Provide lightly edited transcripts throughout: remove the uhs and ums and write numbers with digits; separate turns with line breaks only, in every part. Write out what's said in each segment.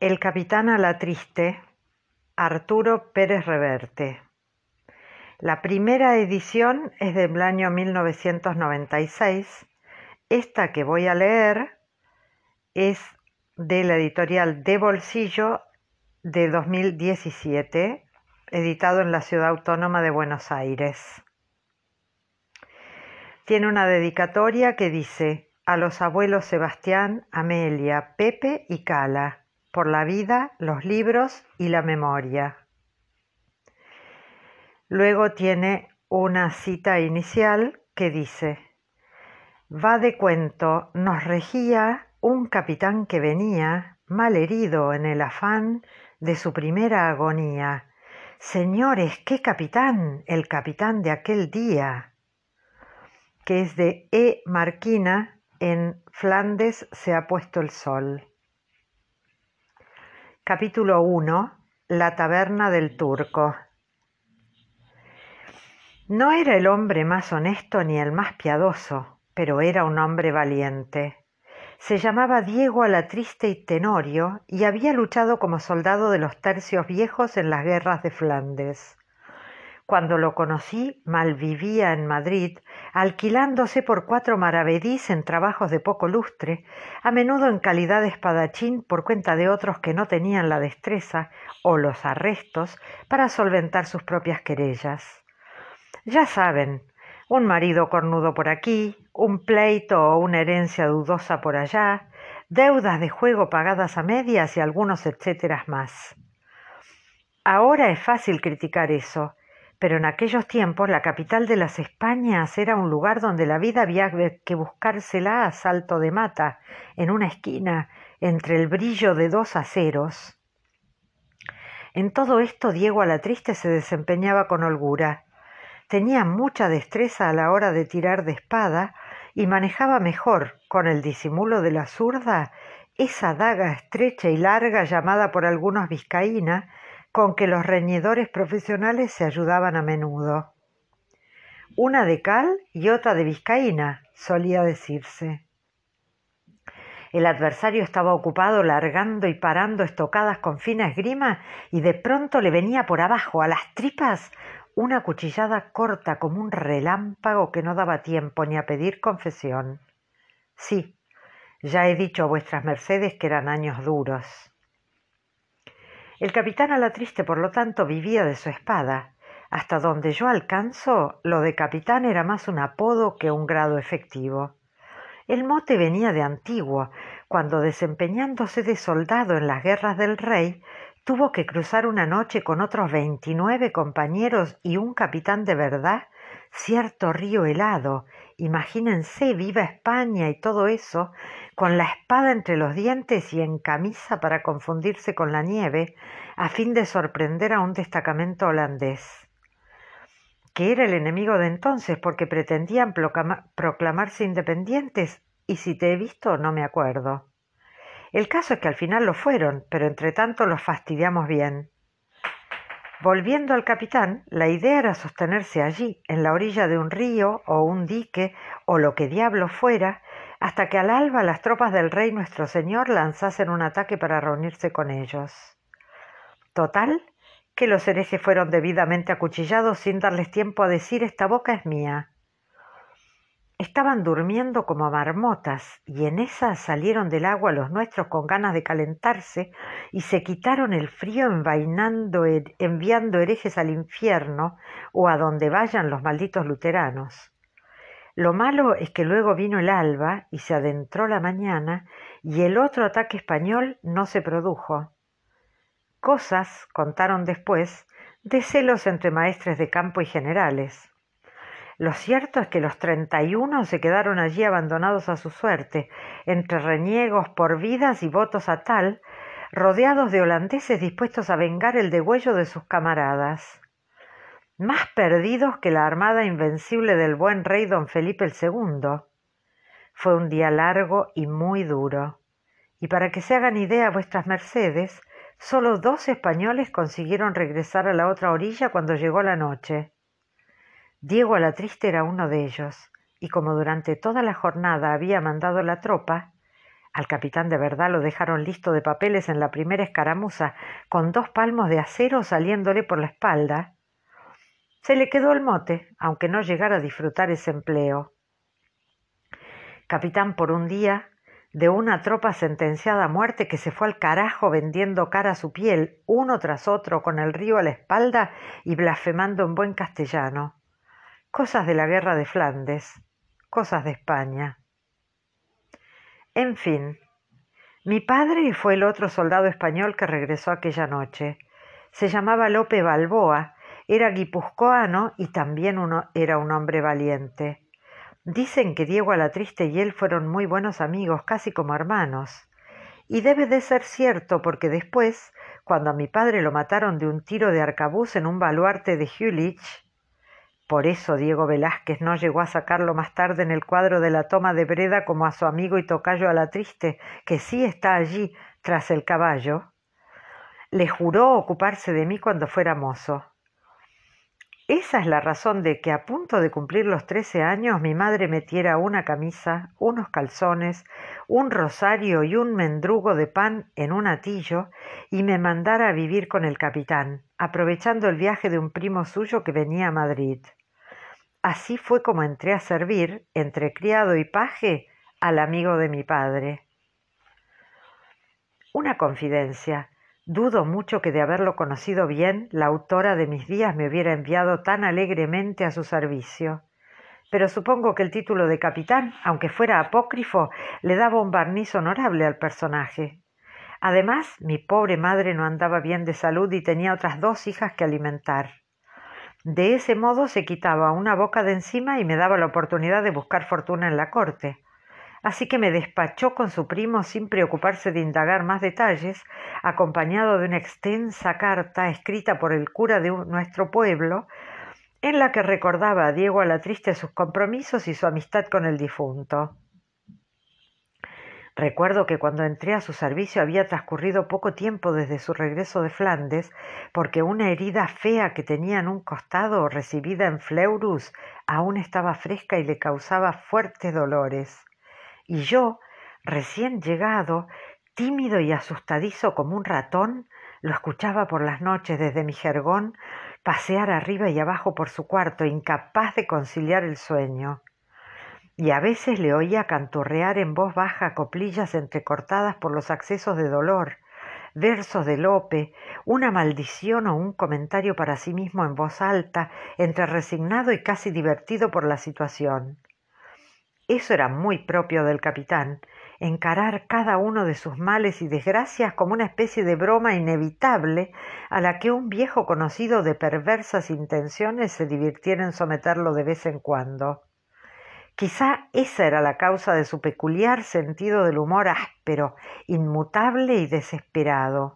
El capitán a la triste, Arturo Pérez Reverte. La primera edición es del año 1996. Esta que voy a leer es de la editorial De Bolsillo de 2017, editado en la Ciudad Autónoma de Buenos Aires. Tiene una dedicatoria que dice: a los abuelos Sebastián, Amelia, Pepe y Cala, por la vida, los libros y la memoria. Luego tiene una cita inicial que dice: va de cuento, nos regía un capitán que venía, mal herido en el afán de su primera agonía. Señores, ¡qué capitán! El capitán de aquel día. Que es de E. Marquina, en Flandes se ha puesto el sol. Capítulo 1. La taberna del turco. No era el hombre más honesto ni el más piadoso, pero era un hombre valiente. Se llamaba Diego Alatriste y Tenorio y había luchado como soldado de los tercios viejos en las guerras de Flandes. Cuando lo conocí, malvivía en Madrid, alquilándose por 4 maravedís en trabajos de poco lustre, a menudo en calidad de espadachín por cuenta de otros que no tenían la destreza o los arrestos para solventar sus propias querellas. Ya saben, un marido cornudo por aquí, un pleito o una herencia dudosa por allá, deudas de juego pagadas a medias y algunos etcéteras más. Ahora es fácil criticar eso, pero en aquellos tiempos la capital de las Españas era un lugar donde la vida había que buscársela a salto de mata, en una esquina, entre el brillo de 2 aceros. En todo esto Diego Alatriste se desempeñaba con holgura. Tenía mucha destreza a la hora de tirar de espada y manejaba mejor, con el disimulo de la zurda, esa daga estrecha y larga llamada por algunos vizcaína, con que los reñidores profesionales se ayudaban a menudo. Una de cal y otra de vizcaína, solía decirse. El adversario estaba ocupado largando y parando estocadas con fina esgrima y de pronto le venía por abajo, a las tripas, una cuchillada corta como un relámpago que no daba tiempo ni a pedir confesión. Sí, ya he dicho a vuestras mercedes que eran años duros. El capitán Alatriste, por lo tanto, vivía de su espada. Hasta donde yo alcanzo, lo de capitán era más un apodo que un grado efectivo. El mote venía de antiguo, cuando desempeñándose de soldado en las guerras del rey, tuvo que cruzar una noche con otros 29 compañeros y un capitán de verdad cierto río helado. Imagínense, viva España y todo eso, con la espada entre los dientes y en camisa para confundirse con la nieve, a fin de sorprender a un destacamento holandés, que era el enemigo de entonces porque pretendían proclamarse independientes, y si te he visto no me acuerdo. El caso es que al final lo fueron, pero entre tanto los fastidiamos bien. Volviendo al capitán, la idea era sostenerse allí, en la orilla de un río o un dique o lo que diablo fuera, hasta que al alba las tropas del rey nuestro señor lanzasen un ataque para reunirse con ellos. Total, que los herejes fueron debidamente acuchillados sin darles tiempo a decir: esta boca es mía. Estaban durmiendo como marmotas y en esa salieron del agua los nuestros con ganas de calentarse y se quitaron el frío enviando herejes al infierno o a donde vayan los malditos luteranos. Lo malo es que luego vino el alba y se adentró la mañana y el otro ataque español no se produjo. Cosas, contaron después, de celos entre maestres de campo y generales. Lo cierto es que los 31 se quedaron allí abandonados a su suerte, entre reniegos por vidas y votos a tal, rodeados de holandeses dispuestos a vengar el degüello de sus camaradas. Más perdidos que la armada invencible del buen rey don Felipe II. Fue un día largo y muy duro, y para que se hagan idea vuestras mercedes, solo 2 españoles consiguieron regresar a la otra orilla cuando llegó la noche. Diego Alatriste era uno de ellos, y como durante toda la jornada había mandado la tropa, Al capitán de verdad lo dejaron listo de papeles en la primera escaramuza, con 2 palmos de acero saliéndole por la espalda. Se le quedó el mote, aunque no llegara a disfrutar ese empleo. Capitán por un día de una tropa sentenciada a muerte que se fue al carajo vendiendo cara a su piel, uno tras otro, con el río a la espalda y blasfemando en buen castellano. Cosas de la guerra de Flandes, cosas de España. En fin, mi padre fue el otro soldado español que regresó aquella noche. Se llamaba Lope Balboa, era guipuzcoano y también era un hombre valiente. Dicen que Diego Alatriste y él fueron muy buenos amigos, casi como hermanos. Y debe de ser cierto porque después, cuando a mi padre lo mataron de un tiro de arcabuz en un baluarte de Jülich, por eso Diego Velázquez no llegó a sacarlo más tarde en el cuadro de la toma de Breda como a su amigo y tocayo Alatriste, que sí está allí tras el caballo, le juró ocuparse de mí cuando fuera mozo. Esa es la razón de que a punto de cumplir los 13 años mi madre metiera una camisa, unos calzones, un rosario y un mendrugo de pan en un atillo y me mandara a vivir con el capitán, aprovechando el viaje de un primo suyo que venía a Madrid. Así fue como entré a servir, entre criado y paje, al amigo de mi padre. Una confidencia. Dudo mucho que de haberlo conocido bien, la autora de mis días me hubiera enviado tan alegremente a su servicio. Pero supongo que el título de capitán, aunque fuera apócrifo, le daba un barniz honorable al personaje. Además, mi pobre madre no andaba bien de salud y tenía otras 2 hijas que alimentar. De ese modo se quitaba una boca de encima y me daba la oportunidad de buscar fortuna en la corte. Así que me despachó con su primo sin preocuparse de indagar más detalles, acompañado de una extensa carta escrita por el cura de nuestro pueblo, en la que recordaba a Diego Alatriste sus compromisos y su amistad con el difunto. Recuerdo que cuando entré a su servicio había transcurrido poco tiempo desde su regreso de Flandes, porque una herida fea que tenía en un costado, recibida en Fleurus, aún estaba fresca y le causaba fuertes dolores. Y yo, recién llegado, tímido y asustadizo como un ratón, lo escuchaba por las noches desde mi jergón pasear arriba y abajo por su cuarto, incapaz de conciliar el sueño. Y a veces le oía canturrear en voz baja coplillas entrecortadas por los accesos de dolor, versos de Lope, una maldición o un comentario para sí mismo en voz alta, entre resignado y casi divertido por la situación. Eso era muy propio del capitán, encarar cada uno de sus males y desgracias como una especie de broma inevitable a la que un viejo conocido de perversas intenciones se divirtiera en someterlo de vez en cuando. Quizá esa era la causa de su peculiar sentido del humor áspero, inmutable y desesperado.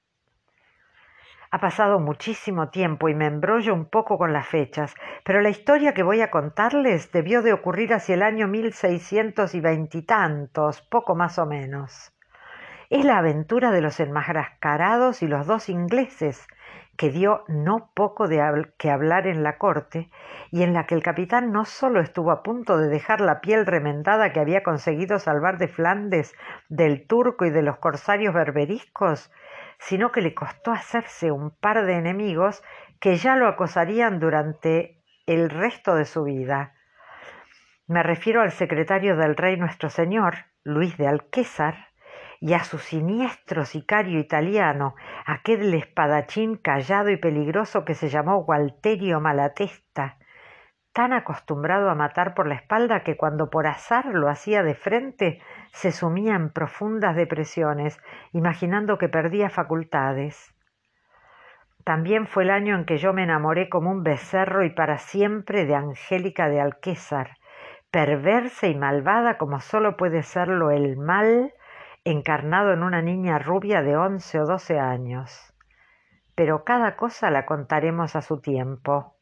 Ha pasado muchísimo tiempo y me embrollo un poco con las fechas, pero la historia que voy a contarles debió de ocurrir hacia el año 1620 y tantos, poco más o menos. Es la aventura de los enmascarados y los 2 ingleses, que dio no poco que hablar en la corte, y en la que el capitán no solo estuvo a punto de dejar la piel remendada que había conseguido salvar de Flandes, del turco y de los corsarios berberiscos, sino que le costó hacerse un par de enemigos que ya lo acosarían durante el resto de su vida. Me refiero al secretario del rey nuestro señor, Luis de Alquézar, y a su siniestro sicario italiano, aquel espadachín callado y peligroso que se llamó Gualterio Malatesta, tan acostumbrado a matar por la espalda que cuando por azar lo hacía de frente se sumía en profundas depresiones, imaginando que perdía facultades. También fue el año en que yo me enamoré como un becerro y para siempre de Angélica de Alquézar, perversa y malvada como solo puede serlo el mal, encarnado en una niña rubia de 11 o 12 años. Pero cada cosa la contaremos a su tiempo.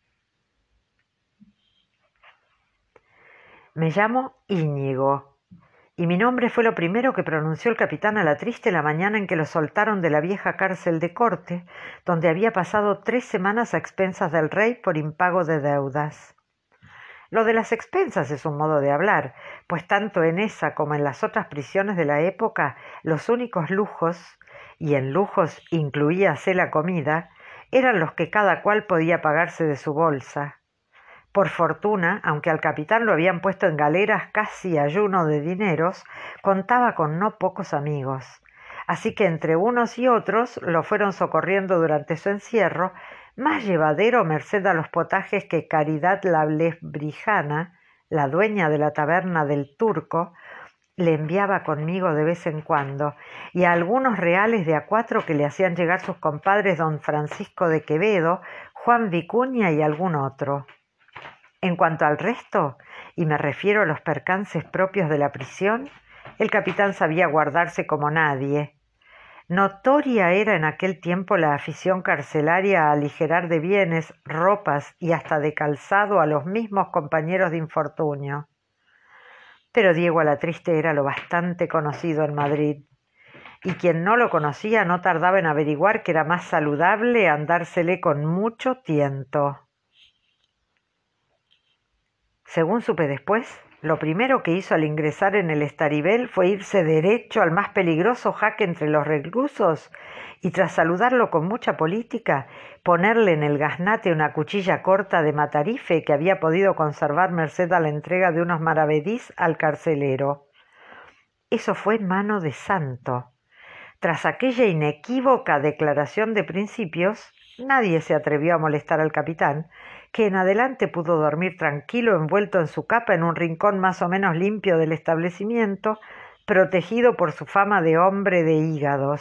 Me llamo Íñigo, y mi nombre fue lo primero que pronunció el capitán Alatriste la mañana en que lo soltaron de la vieja cárcel de corte, donde había pasado 3 semanas a expensas del rey por impago de deudas. Lo de las expensas es un modo de hablar, pues tanto en esa como en las otras prisiones de la época, los únicos lujos, y en lujos incluíase la comida, eran los que cada cual podía pagarse de su bolsa. Por fortuna, aunque al capitán lo habían puesto en galeras casi ayuno de dineros, contaba con no pocos amigos. Así que entre unos y otros lo fueron socorriendo durante su encierro, más llevadero merced a los potajes que Caridad la Lebrijana, la dueña de la taberna del Turco, le enviaba conmigo de vez en cuando, y a algunos reales de a 4 que le hacían llegar sus compadres don Francisco de Quevedo, Juan Vicuña y algún otro. En cuanto al resto, y me refiero a los percances propios de la prisión, el capitán sabía guardarse como nadie. Notoria era en aquel tiempo la afición carcelaria a aligerar de bienes, ropas y hasta de calzado a los mismos compañeros de infortunio. Pero Diego Alatriste era lo bastante conocido en Madrid, y quien no lo conocía no tardaba en averiguar que era más saludable andársele con mucho tiento. Según supe después, lo primero que hizo al ingresar en el Estaribel fue irse derecho al más peligroso jaque entre los reclusos y, tras saludarlo con mucha política, ponerle en el gaznate una cuchilla corta de matarife que había podido conservar merced a la entrega de unos maravedís al carcelero. Eso fue mano de santo. Tras aquella inequívoca declaración de principios, nadie se atrevió a molestar al capitán, que en adelante pudo dormir tranquilo envuelto en su capa en un rincón más o menos limpio del establecimiento, protegido por su fama de hombre de hígados.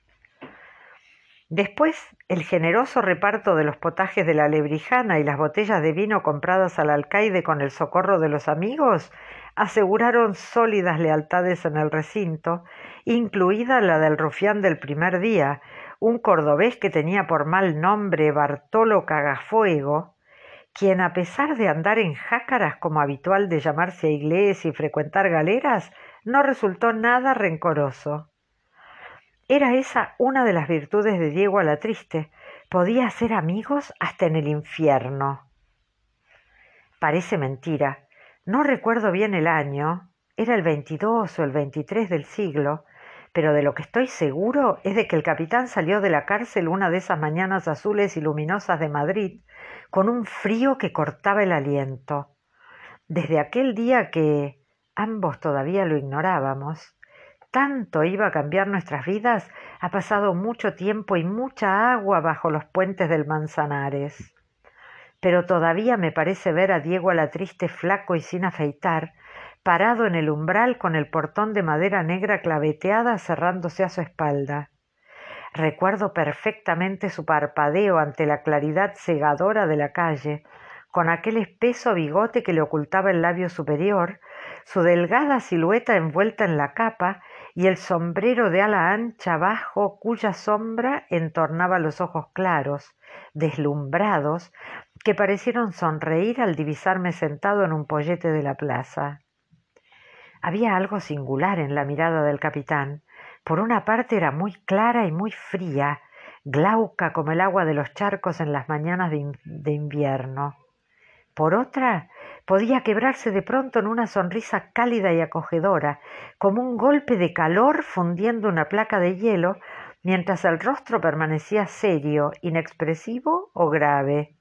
Después, el generoso reparto de los potajes de la Lebrijana y las botellas de vino compradas al alcaide con el socorro de los amigos aseguraron sólidas lealtades en el recinto, incluida la del rufián del primer día, un cordobés que tenía por mal nombre Bartolo Cagafuego, quien, a pesar de andar en jácaras como habitual de llamarse a iglesia y frecuentar galeras, no resultó nada rencoroso. Era esa una de las virtudes de Diego Alatriste: podía hacer amigos hasta en el infierno. Parece mentira, no recuerdo bien el año, era el 22 o el 23 del siglo, pero de lo que estoy seguro es de que el capitán salió de la cárcel una de esas mañanas azules y luminosas de Madrid, con un frío que cortaba el aliento. Desde aquel día que ambos todavía lo ignorábamos, tanto iba a cambiar nuestras vidas, ha pasado mucho tiempo y mucha agua bajo los puentes del Manzanares. Pero todavía me parece ver a Diego Alatriste flaco y sin afeitar, parado en el umbral con el portón de madera negra claveteada cerrándose a su espalda. Recuerdo perfectamente su parpadeo ante la claridad cegadora de la calle, con aquel espeso bigote que le ocultaba el labio superior, su delgada silueta envuelta en la capa y el sombrero de ala ancha bajo cuya sombra entornaba los ojos claros, deslumbrados, que parecieron sonreír al divisarme sentado en un pollete de la plaza. Había algo singular en la mirada del capitán. Por una parte era muy clara y muy fría, glauca como el agua de los charcos en las mañanas de invierno. Por otra, podía quebrarse de pronto en una sonrisa cálida y acogedora, como un golpe de calor fundiendo una placa de hielo, mientras el rostro permanecía serio, inexpresivo o grave.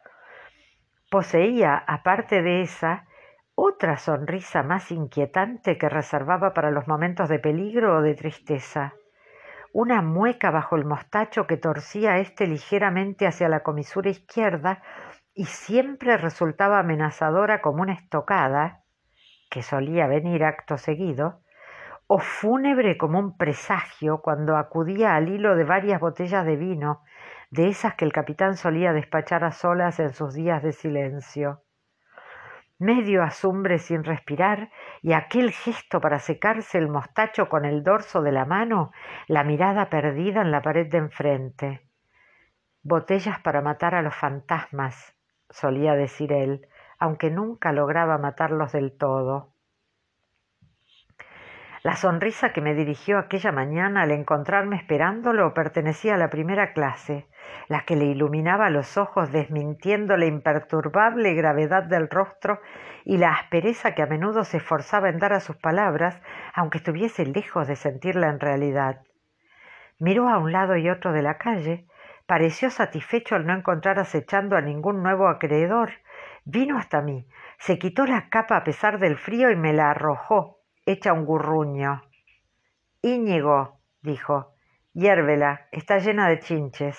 Poseía, aparte de esa, otra sonrisa más inquietante que reservaba para los momentos de peligro o de tristeza. Una mueca bajo el mostacho que torcía ligeramente hacia la comisura izquierda y siempre resultaba amenazadora como una estocada, que solía venir acto seguido, o fúnebre como un presagio cuando acudía al hilo de varias botellas de vino, de esas que el capitán solía despachar a solas en sus días de silencio. Medio azumbre sin respirar y aquel gesto para secarse el mostacho con el dorso de la mano, la mirada perdida en la pared de enfrente. Botellas para matar a los fantasmas, solía decir él, aunque nunca lograba matarlos del todo. La sonrisa que me dirigió aquella mañana al encontrarme esperándolo pertenecía a la primera clase, la que le iluminaba los ojos desmintiendo la imperturbable gravedad del rostro y la aspereza que a menudo se esforzaba en dar a sus palabras, aunque estuviese lejos de sentirla en realidad. Miró a un lado y otro de la calle, pareció satisfecho al no encontrar acechando a ningún nuevo acreedor, vino hasta mí, se quitó la capa a pesar del frío y me la arrojó, hecha un gurruño. Íñigo, dijo, hiérvela, está llena de chinches.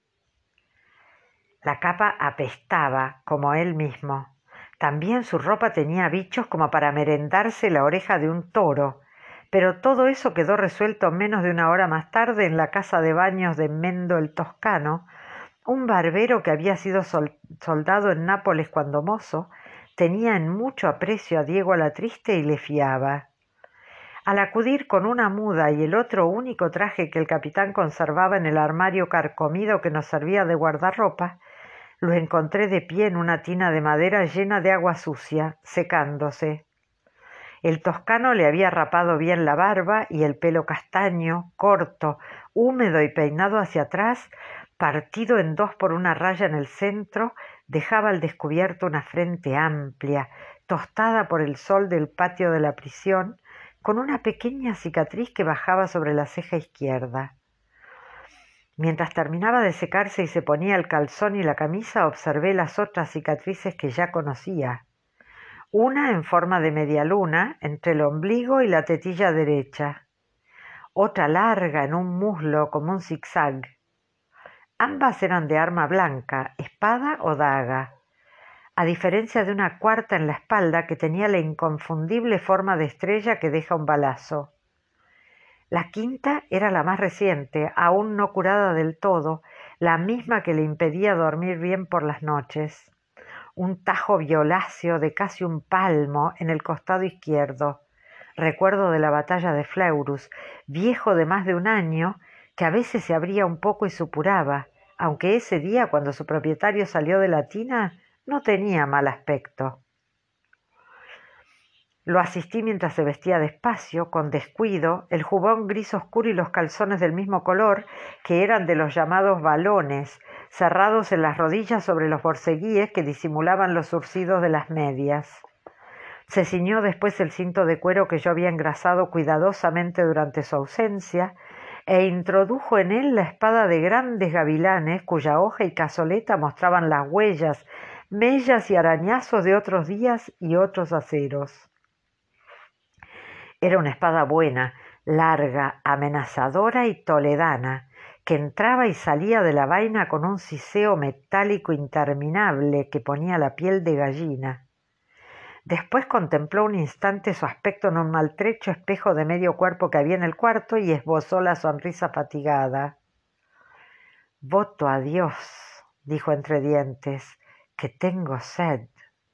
La capa apestaba, como él mismo. También su ropa tenía bichos como para merendarse la oreja de un toro, pero todo eso quedó resuelto menos de una hora más tarde en la casa de baños de Mendo el Toscano. Un barbero que había sido soldado en Nápoles cuando mozo tenía en mucho aprecio a Diego Alatriste y le fiaba. Al acudir con una muda y el otro único traje que el capitán conservaba en el armario carcomido que nos servía de guardarropa, lo encontré de pie en una tina de madera llena de agua sucia, secándose. El toscano le había rapado bien la barba y el pelo castaño, corto, húmedo y peinado hacia atrás, partido en dos por una raya en el centro, dejaba al descubierto una frente amplia, tostada por el sol del patio de la prisión, con una pequeña cicatriz que bajaba sobre la ceja izquierda. Mientras terminaba de secarse y se ponía el calzón y la camisa, observé las otras cicatrices que ya conocía. Una en forma de media luna, entre el ombligo y la tetilla derecha. Otra larga en un muslo como un zigzag. Ambas eran de arma blanca, espada o daga, a diferencia de una cuarta en la espalda que tenía la inconfundible forma de estrella que deja un balazo. La quinta era la más reciente, aún no curada del todo, la misma que le impedía dormir bien por las noches. Un tajo violáceo de casi un palmo en el costado izquierdo, recuerdo de la batalla de Fleurus, viejo de más de un año, que a veces se abría un poco y supuraba, aunque ese día, cuando su propietario salió de la tina, no tenía mal aspecto. Lo asistí mientras se vestía despacio, con descuido, el jubón gris oscuro y los calzones del mismo color, que eran de los llamados balones, cerrados en las rodillas sobre los borceguíes que disimulaban los zurcidos de las medias. Se ciñó después el cinto de cuero que yo había engrasado cuidadosamente durante su ausencia, e introdujo en él la espada de grandes gavilanes, cuya hoja y cazoleta mostraban las huellas, mellas y arañazos de otros días y otros aceros. Era una espada buena, larga, amenazadora y toledana, que entraba y salía de la vaina con un siseo metálico interminable que ponía la piel de gallina. Después contempló un instante su aspecto en un maltrecho espejo de medio cuerpo que había en el cuarto y esbozó la sonrisa fatigada. «Voto a Dios», dijo entre dientes, «que tengo sed».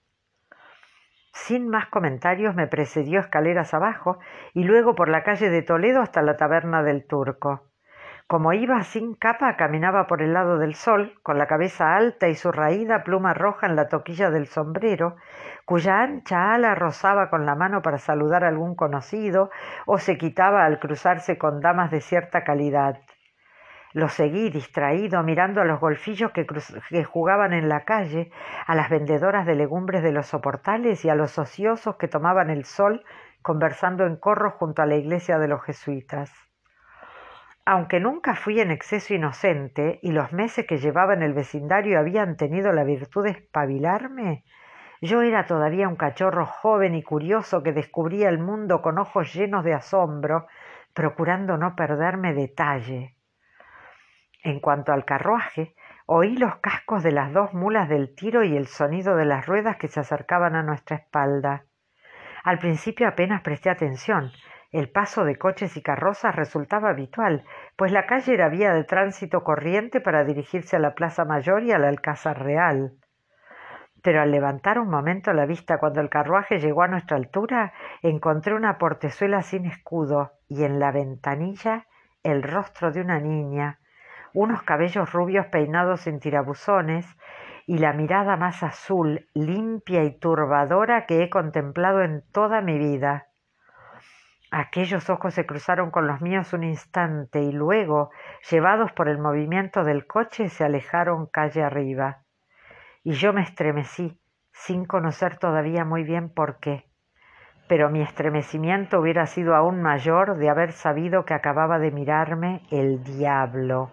Sin más comentarios me precedió escaleras abajo y luego por la calle de Toledo hasta la taberna del Turco. Como iba sin capa, caminaba por el lado del sol, con la cabeza alta y su raída pluma roja en la toquilla del sombrero, cuya ancha ala rozaba con la mano para saludar a algún conocido o se quitaba al cruzarse con damas de cierta calidad. Lo seguí distraído mirando a los golfillos que jugaban en la calle, a las vendedoras de legumbres de los soportales y a los ociosos que tomaban el sol conversando en corro junto a la iglesia de los jesuitas. Aunque nunca fui en exceso inocente y los meses que llevaba en el vecindario habían tenido la virtud de espabilarme, yo era todavía un cachorro joven y curioso que descubría el mundo con ojos llenos de asombro, procurando no perderme detalle. En cuanto al carruaje, oí los cascos de las dos mulas del tiro y el sonido de las ruedas que se acercaban a nuestra espalda. Al principio apenas presté atención. El paso de coches y carrozas resultaba habitual, pues la calle era vía de tránsito corriente para dirigirse a la Plaza Mayor y al Alcázar Real. Pero al levantar un momento la vista cuando el carruaje llegó a nuestra altura, encontré una portezuela sin escudo y en la ventanilla el rostro de una niña, unos cabellos rubios peinados en tirabuzones y la mirada más azul, limpia y turbadora que he contemplado en toda mi vida. Aquellos ojos se cruzaron con los míos un instante y luego, llevados por el movimiento del coche, se alejaron calle arriba. Y yo me estremecí, sin conocer todavía muy bien por qué. Pero mi estremecimiento hubiera sido aún mayor de haber sabido que acababa de mirarme el diablo.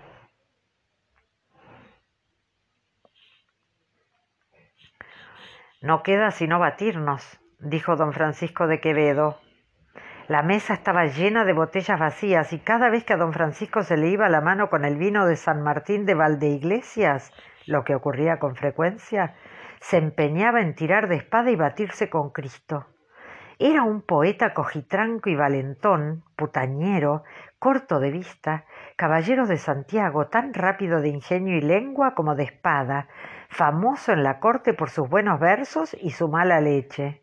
No queda sino batirnos, dijo don Francisco de Quevedo. La mesa estaba llena de botellas vacías y cada vez que a don Francisco se le iba la mano con el vino de San Martín de Valdeiglesias, lo que ocurría con frecuencia, se empeñaba en tirar de espada y batirse con Cristo. Era un poeta cojitranco y valentón, putañero, corto de vista, caballero de Santiago, tan rápido de ingenio y lengua como de espada, famoso en la corte por sus buenos versos y su mala leche.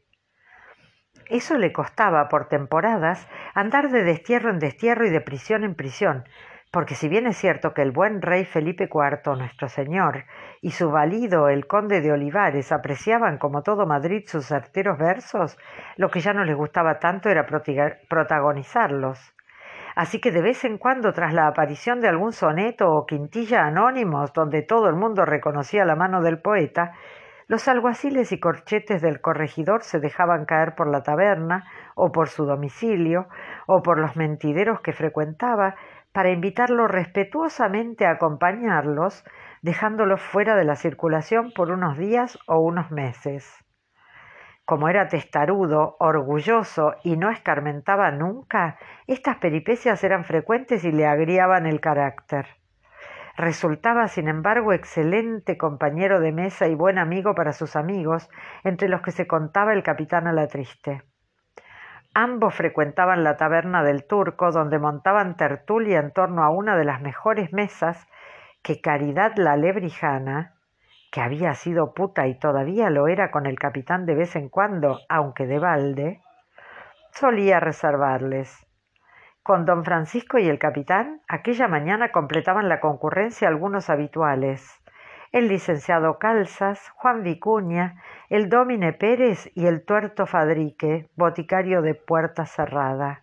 Eso le costaba, por temporadas, andar de destierro en destierro y de prisión en prisión, porque si bien es cierto que el buen rey Felipe IV, nuestro señor, y su valido el conde de Olivares apreciaban como todo Madrid sus certeros versos, lo que ya no les gustaba tanto era protagonizarlos. Así que de vez en cuando, tras la aparición de algún soneto o quintilla anónimos donde todo el mundo reconocía la mano del poeta, los alguaciles y corchetes del corregidor se dejaban caer por la taberna, o por su domicilio, o por los mentideros que frecuentaba, para invitarlo respetuosamente a acompañarlos, dejándolos fuera de la circulación por unos días o unos meses. Como era testarudo, orgulloso y no escarmentaba nunca, estas peripecias eran frecuentes y le agriaban el carácter. Resultaba, sin embargo, excelente compañero de mesa y buen amigo para sus amigos, entre los que se contaba el capitán Alatriste. Ambos frecuentaban la taberna del Turco, donde montaban tertulia en torno a una de las mejores mesas que Caridad la Lebrijana, que había sido puta y todavía lo era con el capitán de vez en cuando, aunque de balde, solía reservarles. Con don Francisco y el capitán, aquella mañana completaban la concurrencia algunos habituales: el licenciado Calzas, Juan Vicuña, el dómine Pérez y el tuerto Fadrique, boticario de Puerta Cerrada.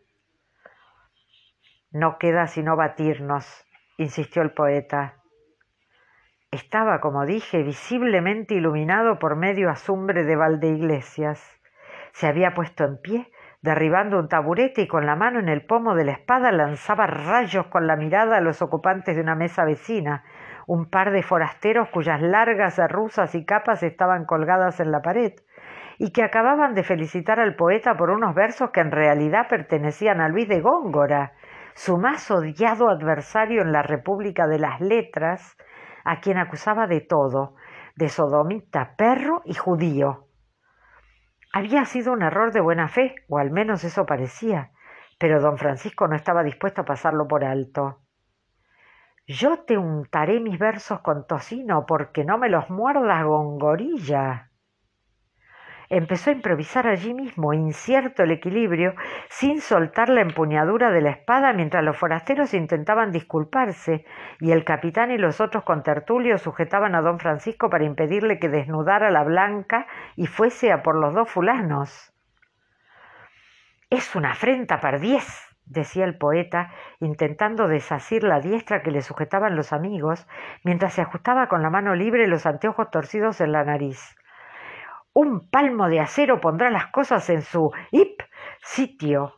No queda sino batirnos, insistió el poeta. Estaba, como dije, visiblemente iluminado por medio azumbre de Valdeiglesias. Se había puesto en pie, derribando un taburete y con la mano en el pomo de la espada lanzaba rayos con la mirada a los ocupantes de una mesa vecina, un par de forasteros cuyas largas cerruzas y capas estaban colgadas en la pared, y que acababan de felicitar al poeta por unos versos que en realidad pertenecían a Luis de Góngora, su más odiado adversario en la República de las Letras, a quien acusaba de todo, de sodomita, perro y judío. Había sido un error de buena fe, o al menos eso parecía, pero don Francisco no estaba dispuesto a pasarlo por alto. Yo te untaré mis versos con tocino porque no me los muerdas, Gongorilla. Empezó a improvisar allí mismo, incierto el equilibrio, sin soltar la empuñadura de la espada mientras los forasteros intentaban disculparse y el capitán y los otros contertulios sujetaban a don Francisco para impedirle que desnudara la blanca y fuese a por los dos fulanos. «Es una afrenta, pardiez», decía el poeta, intentando desasir la diestra que le sujetaban los amigos, mientras se ajustaba con la mano libre los anteojos torcidos en la nariz. «Un palmo de acero pondrá las cosas en su sitio».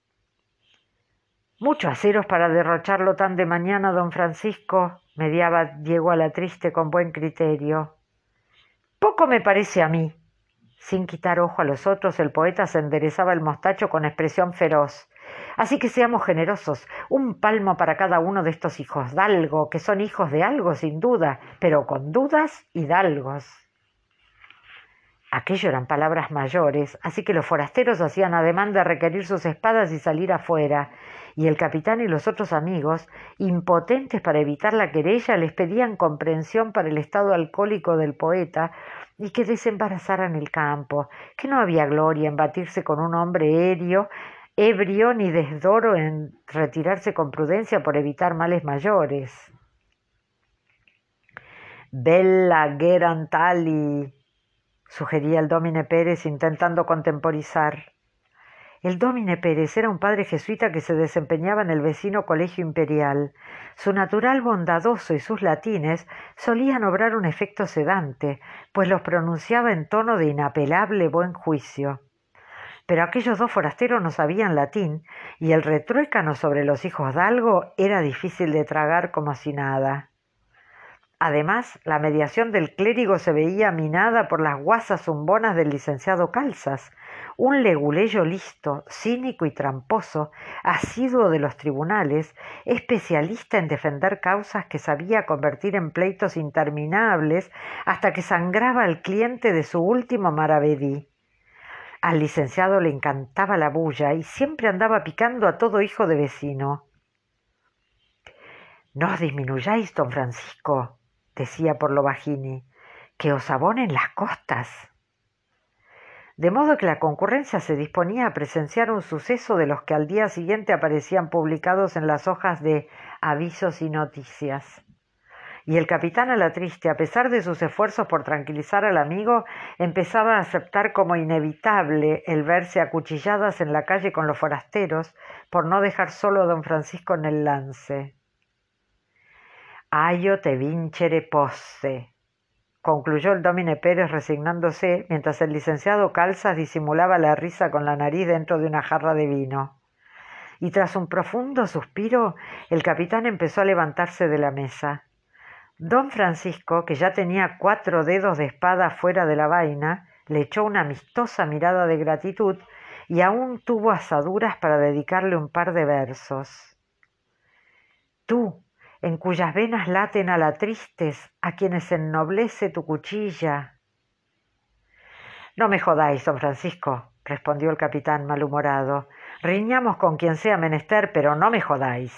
«Mucho aceros para derrocharlo tan de mañana, don Francisco», mediaba Diego Alatriste con buen criterio. «Poco me parece a mí». Sin quitar ojo a los otros, el poeta se enderezaba el mostacho con expresión feroz. «Así que seamos generosos, un palmo para cada uno de estos hijosdalgo, que son hijos de algo sin duda, pero con dudas hidalgos». Aquello eran palabras mayores, así que los forasteros hacían ademán de requerir sus espadas y salir afuera, y el capitán y los otros amigos, impotentes para evitar la querella, les pedían comprensión para el estado alcohólico del poeta y que desembarazaran el campo, que no había gloria en batirse con un hombre ebrio ni desdoro en retirarse con prudencia por evitar males mayores. «Bella Gerantali», sugería el dómine Pérez intentando contemporizar. El dómine Pérez era un padre jesuita que se desempeñaba en el vecino Colegio Imperial. Su natural bondadoso y sus latines solían obrar un efecto sedante, pues los pronunciaba en tono de inapelable buen juicio. Pero aquellos dos forasteros no sabían latín, y el retruécano sobre los hijos Dalgo era difícil de tragar como si nada. Además, la mediación del clérigo se veía minada por las guasas zumbonas del licenciado Calzas, un leguleyo listo, cínico y tramposo, asiduo de los tribunales, especialista en defender causas que sabía convertir en pleitos interminables hasta que sangraba al cliente de su último maravedí. Al licenciado le encantaba la bulla y siempre andaba picando a todo hijo de vecino. «No os disminuyáis, don Francisco», decía por lo bajini, «que os abonen las costas». De modo que la concurrencia se disponía a presenciar un suceso de los que al día siguiente aparecían publicados en las hojas de avisos y noticias. Y el capitán Alatriste, a pesar de sus esfuerzos por tranquilizar al amigo, empezaba a aceptar como inevitable el verse a cuchilladas en la calle con los forasteros por no dejar solo a don Francisco en el lance. «Ayo te vincere posse», concluyó el dómine Pérez resignándose, mientras el licenciado Calzas disimulaba la risa con la nariz dentro de una jarra de vino. Y tras un profundo suspiro, el capitán empezó a levantarse de la mesa. Don Francisco, que ya tenía 4 dedos de espada fuera de la vaina, le echó una amistosa mirada de gratitud y aún tuvo asaduras para dedicarle un par de versos. Tú, en cuyas venas laten Alatristes, a quienes ennoblece tu cuchilla. «No me jodáis, don Francisco», respondió el capitán malhumorado. «Riñamos con quien sea menester, pero no me jodáis».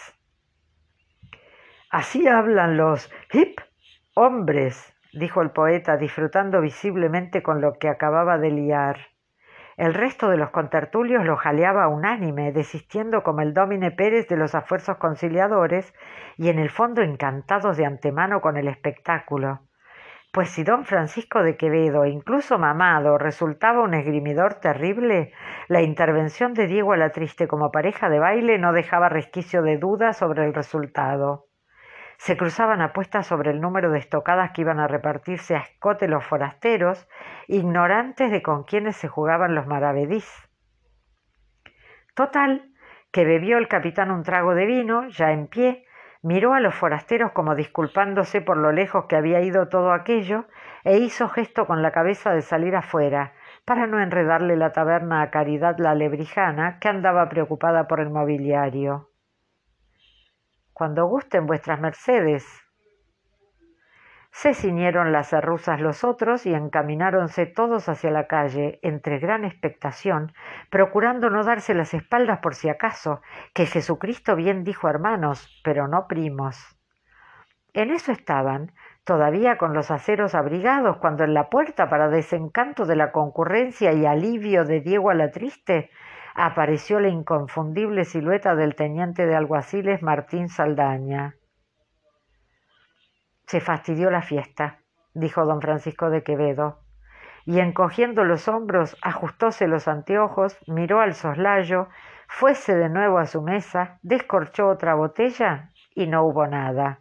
«Así hablan los hombres», dijo el poeta, disfrutando visiblemente con lo que acababa de liar. El resto de los contertulios lo jaleaba unánime, desistiendo como el dómine Pérez de los esfuerzos conciliadores y en el fondo encantados de antemano con el espectáculo. Pues si don Francisco de Quevedo, incluso mamado, resultaba un esgrimidor terrible, la intervención de Diego Alatriste como pareja de baile no dejaba resquicio de duda sobre el resultado. Se cruzaban apuestas sobre el número de estocadas que iban a repartirse a escote los forasteros, ignorantes de con quiénes se jugaban los maravedís. Total, que bebió el capitán un trago de vino, ya en pie, miró a los forasteros como disculpándose por lo lejos que había ido todo aquello, e hizo gesto con la cabeza de salir afuera, para no enredarle la taberna a Caridad la Lebrijana, que andaba preocupada por el mobiliario. «Cuando gusten vuestras mercedes». Se ciñeron las cerrusas los otros y encamináronse todos hacia la calle, entre gran expectación, procurando no darse las espaldas por si acaso, que Jesucristo bien dijo hermanos, pero no primos. En eso estaban, todavía con los aceros abrigados, cuando en la puerta, para desencanto de la concurrencia y alivio de Diego Alatriste, apareció la inconfundible silueta del teniente de alguaciles Martín Saldaña. «Se fastidió la fiesta», dijo don Francisco de Quevedo, y encogiendo los hombros ajustóse los anteojos, miró al soslayo, fuese de nuevo a su mesa, descorchó otra botella y no hubo nada.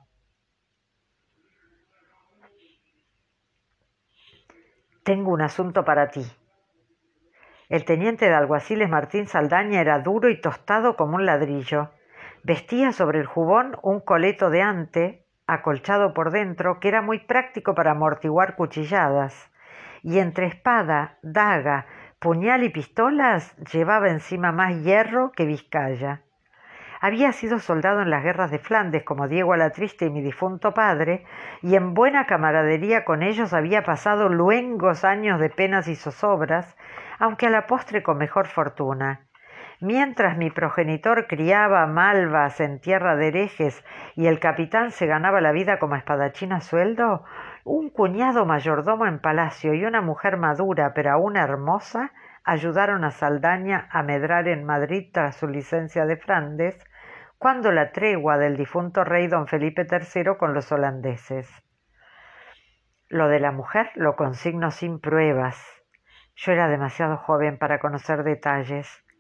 «Tengo un asunto para ti». El teniente de alguaciles Martín Saldaña era duro y tostado como un ladrillo. Vestía sobre el jubón un coleto de ante, acolchado por dentro, que era muy práctico para amortiguar cuchilladas, y entre espada, daga, puñal y pistolas llevaba encima más hierro que Vizcaya. Había sido soldado en las guerras de Flandes como Diego Alatriste y mi difunto padre, y en buena camaradería con ellos había pasado luengos años de penas y zozobras, aunque a la postre con mejor fortuna. Mientras mi progenitor criaba malvas en tierra de herejes y el capitán se ganaba la vida como espadachín a sueldo, un cuñado mayordomo en palacio y una mujer madura pero aún hermosa ayudaron a Saldaña a medrar en Madrid tras su licencia de Flandes, cuando la tregua del difunto rey don Felipe III con los holandeses. Lo de la mujer lo consigno sin pruebas. Yo era demasiado joven para conocer detalles,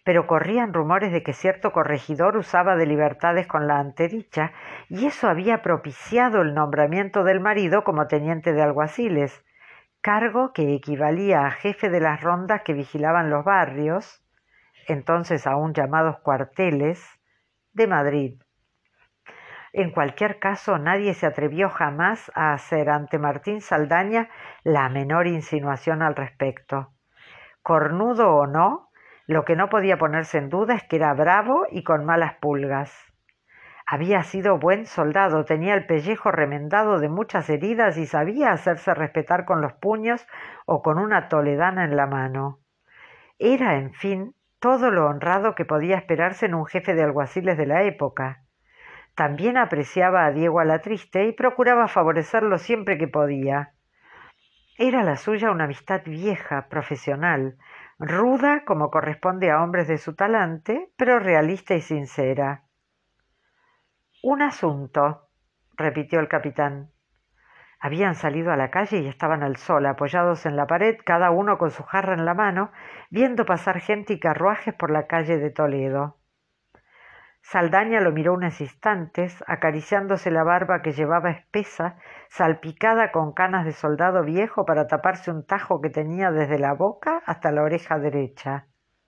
pero corrían rumores de que cierto corregidor usaba de libertades con la antedicha, y eso había propiciado el nombramiento del marido como teniente de alguaciles, cargo que equivalía a jefe de las rondas que vigilaban los barrios, entonces aún llamados cuarteles, de Madrid. En cualquier caso, nadie se atrevió jamás a hacer ante Martín Saldaña la menor insinuación al respecto. Cornudo o no, lo que no podía ponerse en duda es que era bravo y con malas pulgas. Había sido buen soldado, tenía el pellejo remendado de muchas heridas y sabía hacerse respetar con los puños o con una toledana en la mano. Era, en fin, todo lo honrado que podía esperarse en un jefe de alguaciles de la época. También apreciaba a Diego Alatriste y procuraba favorecerlo siempre que podía. Era la suya una amistad vieja, profesional, ruda como corresponde a hombres de su talante, pero realista y sincera. Un asunto, repitió el capitán. Habían salido a la calle y estaban al sol, apoyados en la pared, cada uno con su jarra en la mano, viendo pasar gente y carruajes por la calle de Toledo. Saldaña lo miró unos instantes, acariciándose la barba que llevaba espesa, salpicada con canas de soldado viejo para taparse un tajo que tenía desde la boca hasta la oreja derecha.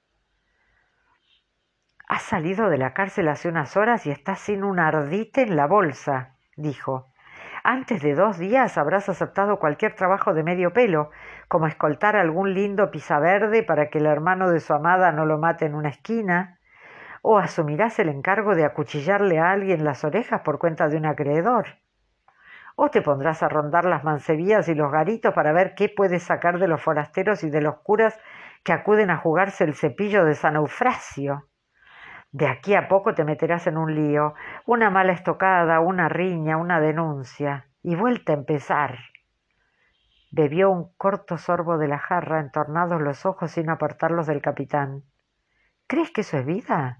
«Has salido de la cárcel hace unas horas y estás sin un ardite en la bolsa», dijo. «Antes de 2 días habrás aceptado cualquier trabajo de medio pelo, como escoltar a algún lindo pisaverde para que el hermano de su amada no lo mate en una esquina, o asumirás el encargo de acuchillarle a alguien las orejas por cuenta de un acreedor, o te pondrás a rondar las mancebías y los garitos para ver qué puedes sacar de los forasteros y de los curas que acuden a jugarse el cepillo de San Eufrasio. De aquí a poco te meterás en un lío, una mala estocada, una riña, una denuncia, y vuelta a empezar». Bebió un corto sorbo de la jarra, entornados los ojos sin apartarlos del capitán. «¿Crees que eso es vida?»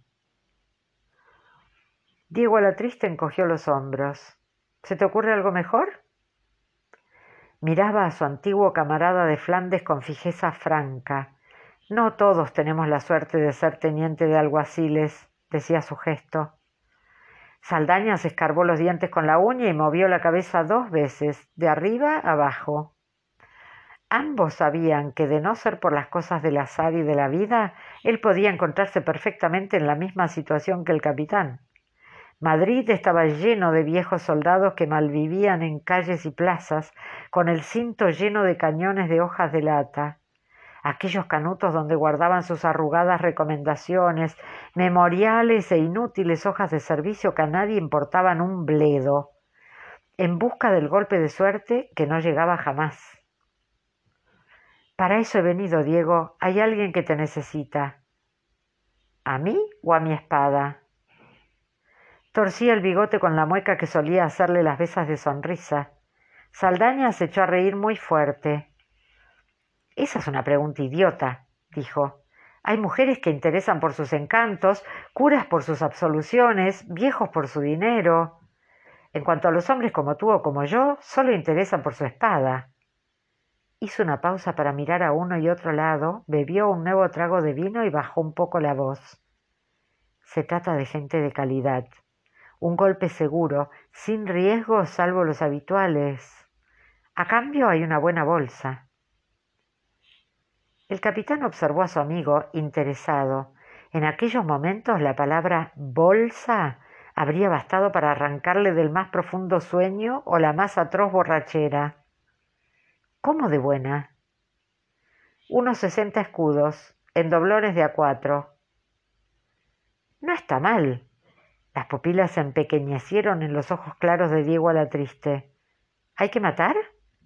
Diego Alatriste encogió los hombros. «¿Se te ocurre algo mejor?» Miraba a su antiguo camarada de Flandes con fijeza franca. «No todos tenemos la suerte de ser teniente de alguaciles», decía su gesto. Saldaña se escarbó los dientes con la uña y movió la cabeza 2 veces, de arriba a abajo. Ambos sabían que, de no ser por las cosas del azar y de la vida, él podía encontrarse perfectamente en la misma situación que el capitán. Madrid estaba lleno de viejos soldados que malvivían en calles y plazas, con el cinto lleno de cañones de hojas de lata. Aquellos canutos donde guardaban sus arrugadas recomendaciones, memoriales e inútiles hojas de servicio que a nadie importaban un bledo, en busca del golpe de suerte que no llegaba jamás. «Para eso he venido, Diego. Hay alguien que te necesita». «¿A mí o a mi espada?» Torcía el bigote con la mueca que solía hacerle las veces de sonrisa. Saldaña se echó a reír muy fuerte. «Esa es una pregunta idiota», dijo. «Hay mujeres que interesan por sus encantos, curas por sus absoluciones, viejos por su dinero. En cuanto a los hombres como tú o como yo, solo interesan por su espada». Hizo una pausa para mirar a uno y otro lado, bebió un nuevo trago de vino y bajó un poco la voz. «Se trata de gente de calidad. Un golpe seguro, sin riesgos salvo los habituales. A cambio hay una buena bolsa». El capitán observó a su amigo, interesado. En aquellos momentos la palabra bolsa habría bastado para arrancarle del más profundo sueño o la más atroz borrachera. «¿Cómo de buena?» «Unos 60 escudos, en doblones de A4. «No está mal». Las pupilas se empequeñecieron en los ojos claros de Diego Alatriste. «¿Hay que matar?»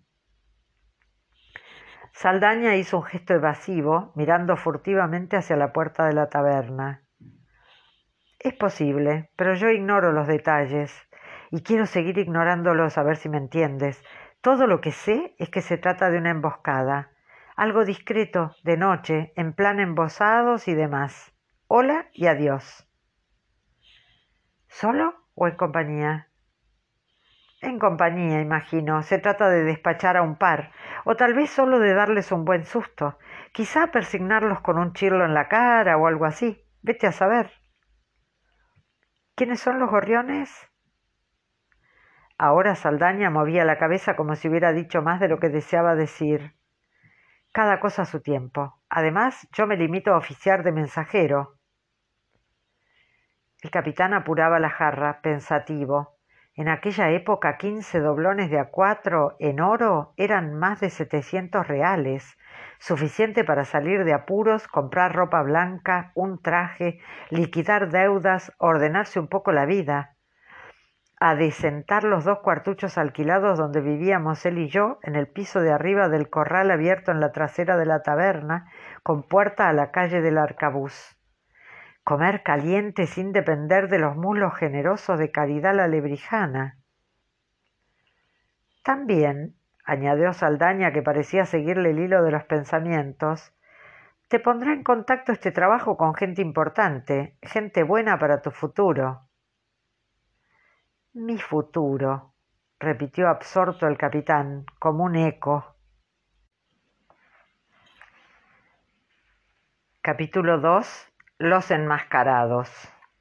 Saldaña hizo un gesto evasivo, mirando furtivamente hacia la puerta de la taberna. «Es posible, pero yo ignoro los detalles, y quiero seguir ignorándolos a ver si me entiendes. Todo lo que sé es que se trata de una emboscada, algo discreto, de noche, en plan embosados y demás. Hola y adiós». «¿Solo o en compañía?» «En compañía, imagino. Se trata de despachar a un par, o tal vez solo de darles un buen susto, quizá persignarlos con un chirlo en la cara o algo así. Vete a saber. ¿Quiénes son los gorriones? Ahora Saldaña movía la cabeza como si hubiera dicho más de lo que deseaba decir. Cada cosa a su tiempo. Además, yo me limito a oficiar de mensajero. El capitán apuraba la jarra, pensativo. En aquella época 15 doblones de A4 en oro eran más de 700 reales, suficiente para salir de apuros, comprar ropa blanca, un traje, liquidar deudas, ordenarse un poco la vida. Adecentar los 2 cuartuchos alquilados donde vivíamos él y yo, en el piso de arriba del corral abierto en la trasera de la taberna, con puerta a la calle del Arcabuz. Comer caliente sin depender de los mulos generosos de Caridad la Lebrijana. También, añadió Saldaña, que parecía seguirle el hilo de los pensamientos, te pondrá en contacto este trabajo con gente importante, gente buena para tu futuro. Mi futuro, repitió absorto el capitán, como un eco. Capítulo 2. Los enmascarados.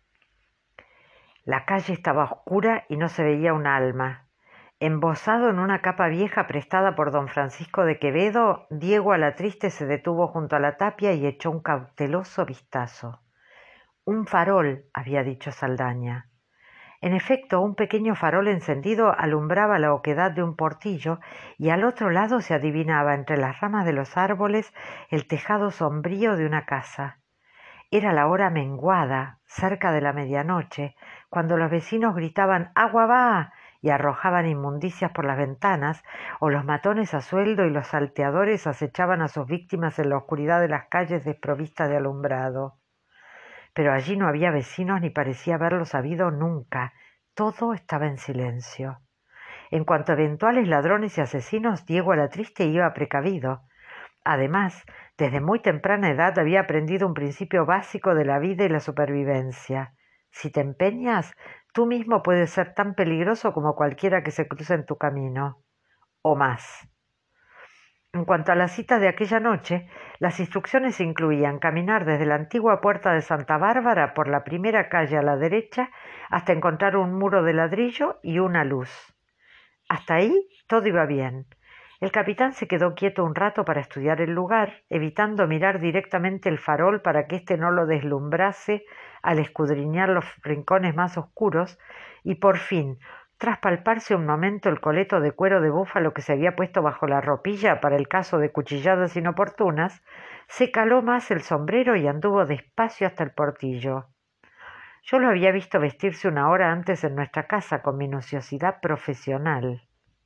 La calle estaba oscura y no se veía un alma. Embozado en una capa vieja prestada por don Francisco de Quevedo, Diego Alatriste se detuvo junto a la tapia y echó un cauteloso vistazo. Un farol, había dicho Saldaña. En efecto, un pequeño farol encendido alumbraba la oquedad de un portillo y al otro lado se adivinaba entre las ramas de los árboles el tejado sombrío de una casa. Era la hora menguada, cerca de la medianoche, cuando los vecinos gritaban «¡Agua va!» y arrojaban inmundicias por las ventanas, o los matones a sueldo y los salteadores acechaban a sus víctimas en la oscuridad de las calles desprovistas de alumbrado. Pero allí no había vecinos ni parecía haberlos habido nunca. Todo estaba en silencio. En cuanto a eventuales ladrones y asesinos, Diego Alatriste iba precavido. Además, desde muy temprana edad había aprendido un principio básico de la vida y la supervivencia. Si te empeñas, tú mismo puedes ser tan peligroso como cualquiera que se cruce en tu camino. O más. En cuanto a la cita de aquella noche, las instrucciones incluían caminar desde la antigua puerta de Santa Bárbara por la primera calle a la derecha hasta encontrar un muro de ladrillo y una luz. Hasta ahí todo iba bien. El capitán se quedó quieto un rato para estudiar el lugar, evitando mirar directamente el farol para que éste no lo deslumbrase al escudriñar los rincones más oscuros, y por fin, tras palparse un momento el coleto de cuero de búfalo que se había puesto bajo la ropilla para el caso de cuchilladas inoportunas, se caló más el sombrero y anduvo despacio hasta el portillo. Yo lo había visto vestirse una hora antes en nuestra casa con minuciosidad profesional.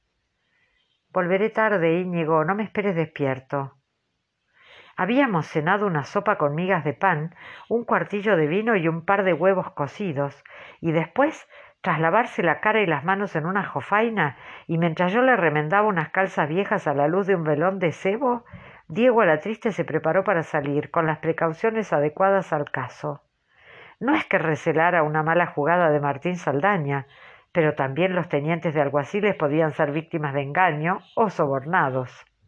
Volveré tarde, Íñigo, no me esperes despierto. Habíamos cenado una sopa con migas de pan, un cuartillo de vino y un par de huevos cocidos, y después, tras lavarse la cara y las manos en una jofaina, y mientras yo le remendaba unas calzas viejas a la luz de un velón de cebo, Diego Alatriste se preparó para salir, con las precauciones adecuadas al caso. No es que recelara una mala jugada de Martín Saldaña, pero también los tenientes de alguaciles podían ser víctimas de engaño o sobornados.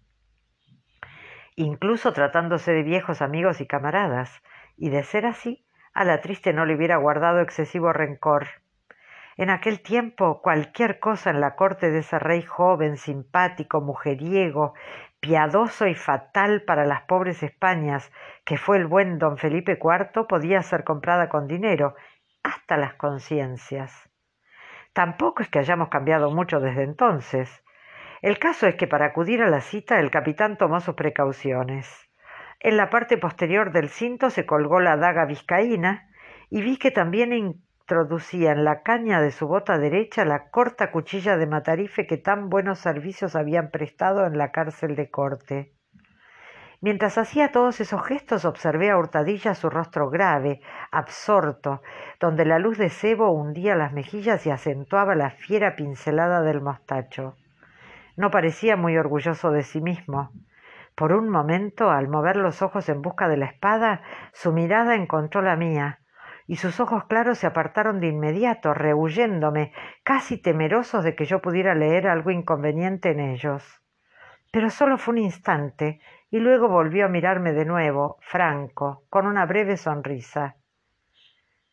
Incluso tratándose de viejos amigos y camaradas, y de ser así, Alatriste no le hubiera guardado excesivo rencor. En aquel tiempo cualquier cosa en la corte de ese rey joven, simpático, mujeriego, piadoso y fatal para las pobres Españas, que fue el buen don Felipe IV, podía ser comprada con dinero, hasta las conciencias. Tampoco es que hayamos cambiado mucho desde entonces. El caso es que para acudir a la cita el capitán tomó sus precauciones. En la parte posterior del cinto se colgó la daga vizcaína y vi que también introducía en la caña de su bota derecha la corta cuchilla de matarife que tan buenos servicios habían prestado en la cárcel de corte. Mientras hacía todos esos gestos observé a hurtadillas su rostro grave, absorto, donde la luz de cebo hundía las mejillas y acentuaba la fiera pincelada del mostacho. No parecía muy orgulloso de sí mismo. Por un momento, al mover los ojos en busca de la espada, su mirada encontró la mía, y sus ojos claros se apartaron de inmediato, rehuyéndome, casi temerosos de que yo pudiera leer algo inconveniente en ellos. Pero solo fue un instante, y luego volvió a mirarme de nuevo, franco, con una breve sonrisa.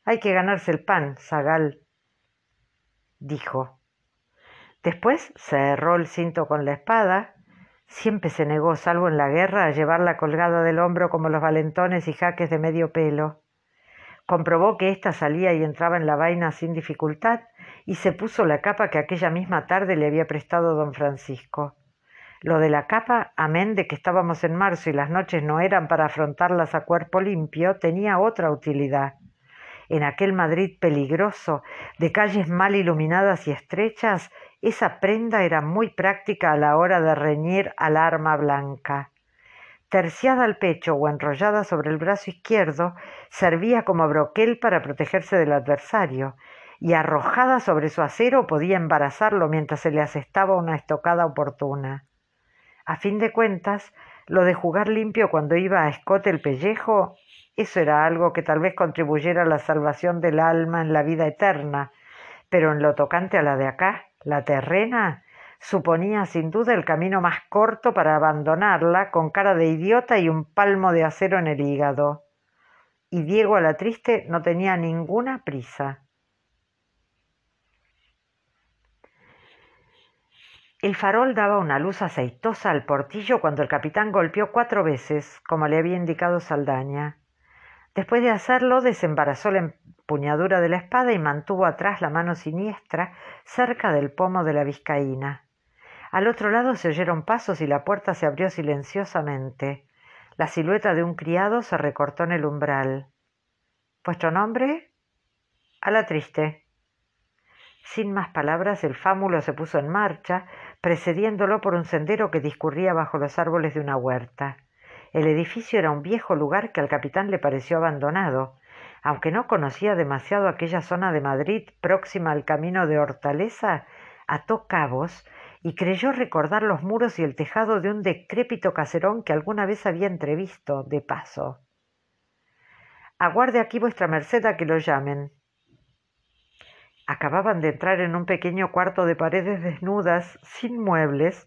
Hay que ganarse el pan, zagal, dijo. Después se herró el cinto con la espada. Siempre se negó, salvo en la guerra, a llevarla colgada del hombro como los valentones y jaques de medio pelo. Comprobó que ésta salía y entraba en la vaina sin dificultad y se puso la capa que aquella misma tarde le había prestado don Francisco. Lo de la capa, amén de que estábamos en marzo y las noches no eran para afrontarlas a cuerpo limpio, tenía otra utilidad. En aquel Madrid peligroso, de calles mal iluminadas y estrechas, esa prenda era muy práctica a la hora de reñir al arma blanca. Terciada al pecho o enrollada sobre el brazo izquierdo, servía como broquel para protegerse del adversario, y arrojada sobre su acero podía embarazarlo mientras se le asestaba una estocada oportuna. A fin de cuentas, lo de jugar limpio cuando iba a escote el pellejo, eso era algo que tal vez contribuyera a la salvación del alma en la vida eterna, pero en lo tocante a la de acá, la terrena, suponía sin duda el camino más corto para abandonarla con cara de idiota y un palmo de acero en el hígado. Y Diego Alatriste no tenía ninguna prisa. El farol daba una luz aceitosa al portillo cuando el capitán golpeó 4 veces, como le había indicado Saldaña. Después de hacerlo, desembarazó la empuñadura de la espada y mantuvo atrás la mano siniestra cerca del pomo de la vizcaína. Al otro lado se oyeron pasos y la puerta se abrió silenciosamente. La silueta de un criado se recortó en el umbral. ¿Vuestro nombre? Alatriste. Sin más palabras, el fámulo se puso en marcha, precediéndolo por un sendero que discurría bajo los árboles de una huerta. El edificio era un viejo lugar que al capitán le pareció abandonado. Aunque no conocía demasiado aquella zona de Madrid próxima al camino de Hortaleza, ató cabos y creyó recordar los muros y el tejado de un decrépito caserón que alguna vez había entrevisto, de paso. Aguarde aquí vuestra merced a que lo llamen. Acababan de entrar en un pequeño cuarto de paredes desnudas, sin muebles,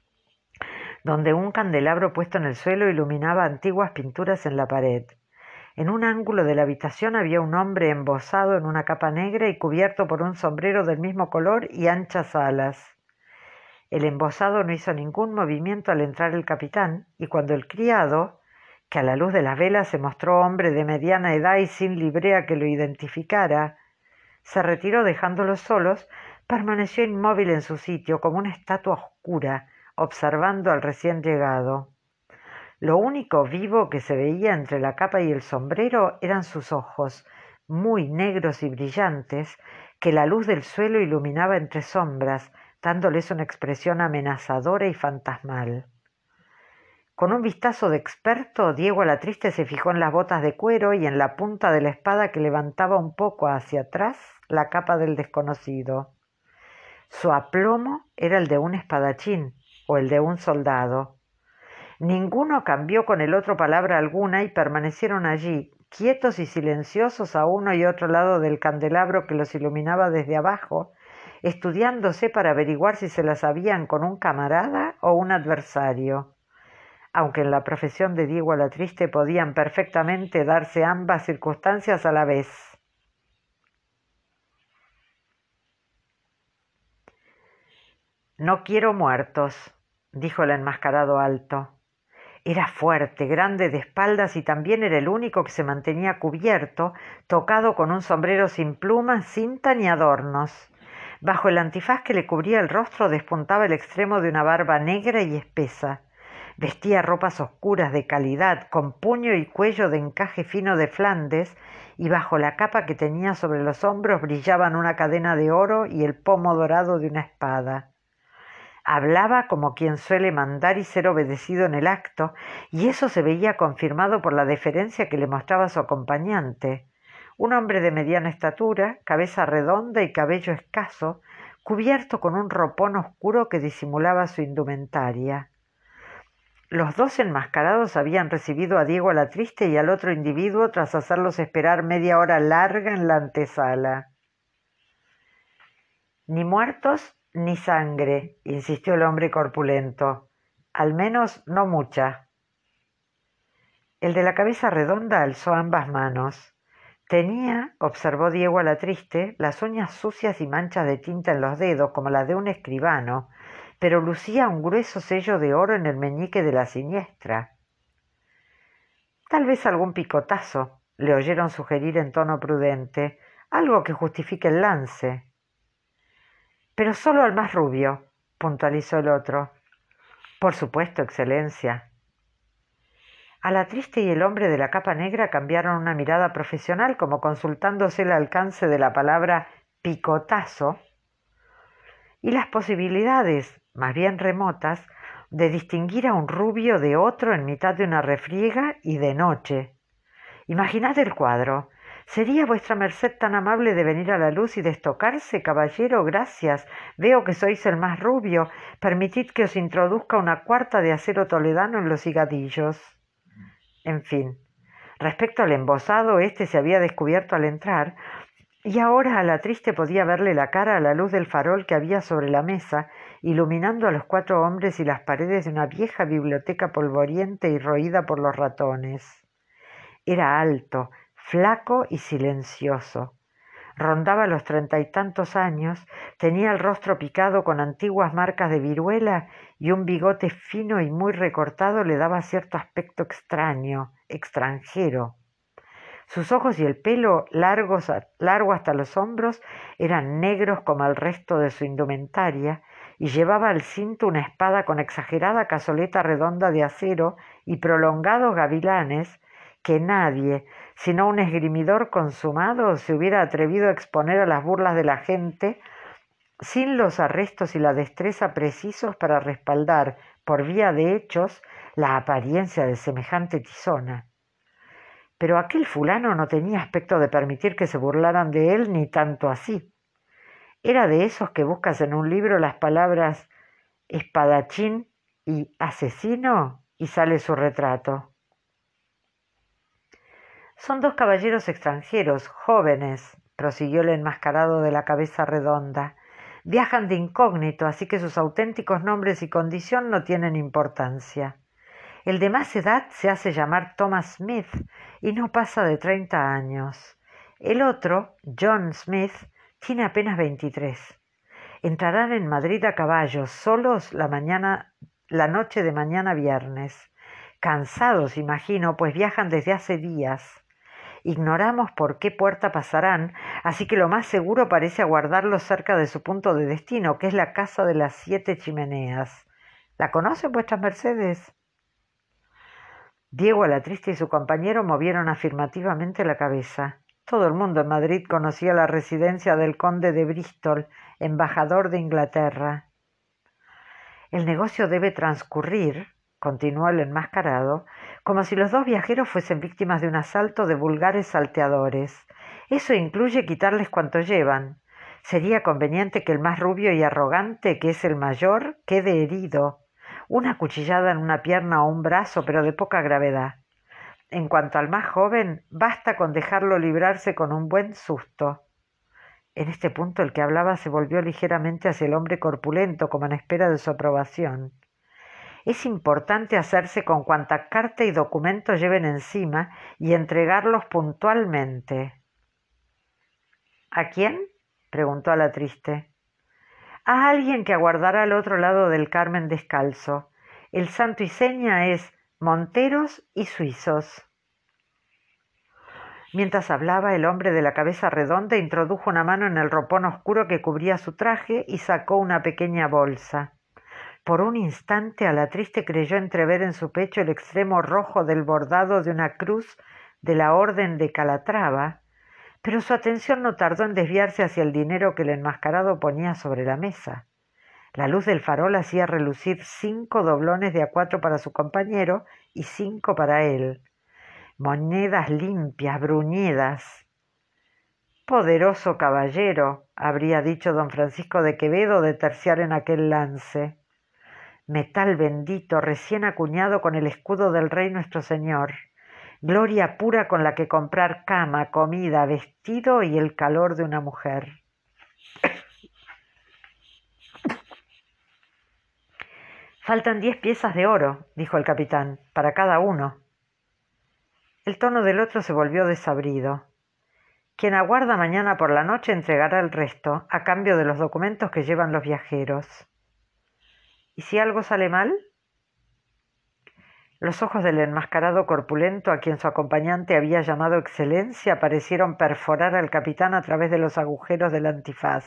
donde un candelabro puesto en el suelo iluminaba antiguas pinturas en la pared. En un ángulo de la habitación había un hombre embozado en una capa negra y cubierto por un sombrero del mismo color y anchas alas. El embozado no hizo ningún movimiento al entrar el capitán, y cuando el criado, que a la luz de las velas se mostró hombre de mediana edad y sin librea que lo identificara, se retiró dejándolos solos, permaneció inmóvil en su sitio como una estatua oscura, observando al recién llegado. Lo único vivo que se veía entre la capa y el sombrero eran sus ojos, muy negros y brillantes, que la luz del suelo iluminaba entre sombras, dándoles una expresión amenazadora y fantasmal. Con un vistazo de experto, Diego Alatriste se fijó en las botas de cuero y en la punta de la espada que levantaba un poco hacia atrás la capa del desconocido. Su aplomo era el de un espadachín o el de un soldado. Ninguno cambió con el otro palabra alguna y permanecieron allí, quietos y silenciosos a uno y otro lado del candelabro que los iluminaba desde abajo, estudiándose para averiguar si se las habían con un camarada o un adversario. Aunque en la profesión de Diego Alatriste podían perfectamente darse ambas circunstancias a la vez. No quiero muertos, dijo el enmascarado alto. Era fuerte, grande de espaldas y también era el único que se mantenía cubierto, tocado con un sombrero sin plumas, cinta ni adornos. Bajo el antifaz que le cubría el rostro despuntaba el extremo de una barba negra y espesa. Vestía ropas oscuras de calidad, con puño y cuello de encaje fino de Flandes, y bajo la capa que tenía sobre los hombros brillaban una cadena de oro y el pomo dorado de una espada. Hablaba como quien suele mandar y ser obedecido en el acto, y eso se veía confirmado por la deferencia que le mostraba su acompañante. Un hombre de mediana estatura, cabeza redonda y cabello escaso, cubierto con un ropón oscuro que disimulaba su indumentaria. Los dos enmascarados habían recibido a Diego Alatriste y al otro individuo tras hacerlos esperar media hora larga en la antesala. Ni muertos ni sangre, insistió el hombre corpulento. Al menos no mucha. El de la cabeza redonda alzó ambas manos. Tenía, observó Diego a la triste, las uñas sucias y manchas de tinta en los dedos, como las de un escribano, pero lucía un grueso sello de oro en el meñique de la siniestra. Tal vez algún picotazo, le oyeron sugerir en tono prudente, algo que justifique el lance. Pero solo al más rubio, puntualizó el otro. Por supuesto, excelencia. A la triste y el hombre de la capa negra cambiaron una mirada profesional como consultándose el alcance de la palabra picotazo y las posibilidades, más bien remotas, de distinguir a un rubio de otro en mitad de una refriega y de noche. Imaginad el cuadro. ¿Sería vuestra merced tan amable de venir a la luz y destocarse, caballero? Gracias. Veo que sois el más rubio. Permitid que os introduzca una cuarta de acero toledano en los higadillos. En fin, respecto al embosado, éste se había descubierto al entrar, y ahora a la triste podía verle la cara a la luz del farol que había sobre la mesa, iluminando a los 4 hombres y las paredes de una vieja biblioteca polvoriente y roída por los ratones. Era alto, flaco y silencioso. Rondaba los 30 y tantos años, tenía el rostro picado con antiguas marcas de viruela y un bigote fino y muy recortado le daba cierto aspecto extraño, extranjero. Sus ojos y el pelo, largo hasta los hombros, eran negros como el resto de su indumentaria, y llevaba al cinto una espada con exagerada cazoleta redonda de acero y prolongados gavilanes que nadie, sino un esgrimidor consumado, se hubiera atrevido a exponer a las burlas de la gente sin los arrestos y la destreza precisos para respaldar, por vía de hechos, la apariencia de semejante tizona. Pero aquel fulano no tenía aspecto de permitir que se burlaran de él ni tanto así. Era de esos que buscas en un libro las palabras espadachín y asesino y sale su retrato. Son 2 caballeros extranjeros, jóvenes, prosiguió el enmascarado de la cabeza redonda. Viajan de incógnito, así que sus auténticos nombres y condición no tienen importancia. El de más edad se hace llamar Thomas Smith y no pasa de 30 años. El otro, John Smith, tiene apenas 23. Entrarán en Madrid a caballo, solos la noche de mañana viernes. Cansados, imagino, pues viajan desde hace días. Ignoramos por qué puerta pasarán, así que lo más seguro parece aguardarlos cerca de su punto de destino, que es la casa de las 7 chimeneas. ¿La conocen vuestras mercedes? Diego, la triste y su compañero movieron afirmativamente la cabeza. Todo el mundo en Madrid conocía la residencia del conde de Bristol, embajador de Inglaterra. El negocio debe transcurrir, continuó el enmascarado, como si los 2 viajeros fuesen víctimas de un asalto de vulgares salteadores. Eso incluye quitarles cuanto llevan. Sería conveniente que el más rubio y arrogante, que es el mayor, quede herido. Una cuchillada en una pierna o un brazo, pero de poca gravedad. En cuanto al más joven, basta con dejarlo librarse con un buen susto. En este punto el que hablaba se volvió ligeramente hacia el hombre corpulento, como en espera de su aprobación. Es importante hacerse con cuanta carta y documento lleven encima y entregarlos puntualmente. ¿A quién? Preguntó a la triste. A alguien que aguardará al otro lado del Carmen descalzo. El santo y seña es Monteros y Suizos. Mientras hablaba, el hombre de la cabeza redonda introdujo una mano en el ropón oscuro que cubría su traje y sacó una pequeña bolsa. Por un instante a la triste creyó entrever en su pecho el extremo rojo del bordado de una cruz de la Orden de Calatrava, pero su atención no tardó en desviarse hacia el dinero que el enmascarado ponía sobre la mesa. La luz del farol hacía relucir 5 doblones de a 4 para su compañero y 5 para él. Monedas limpias, bruñidas. Poderoso caballero, habría dicho don Francisco de Quevedo de terciar en aquel lance. Metal bendito, recién acuñado con el escudo del Rey nuestro Señor. Gloria pura con la que comprar cama, comida, vestido y el calor de una mujer. Faltan 10 piezas de oro, dijo el capitán, para cada uno. El tono del otro se volvió desabrido. Quien aguarda mañana por la noche entregará el resto, a cambio de los documentos que llevan los viajeros. ¿Y si algo sale mal? Los ojos del enmascarado corpulento, a quien su acompañante había llamado Excelencia, parecieron perforar al capitán a través de los agujeros del antifaz.